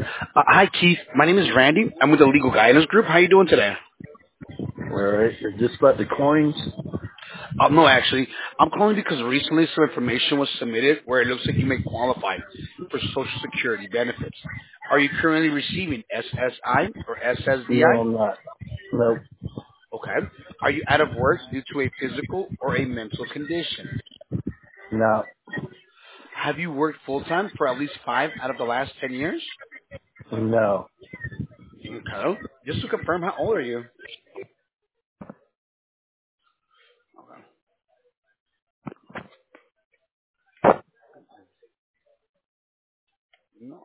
Hi, Keith. My name is Randy. I'm with the Legal Guidance Group. How you doing today? All right. Is this about the coins? No, actually, I'm calling because recently some information was submitted where it looks like you may qualify for Social Security benefits. Are you currently receiving SSI or No, SSDI? I'm not. Nope. Okay. Are you out of work due to a physical or a mental condition? No. Have you worked full-time for at least 5 out of the last 10 years? No. Okay. Just to confirm, how old are you? Okay. No.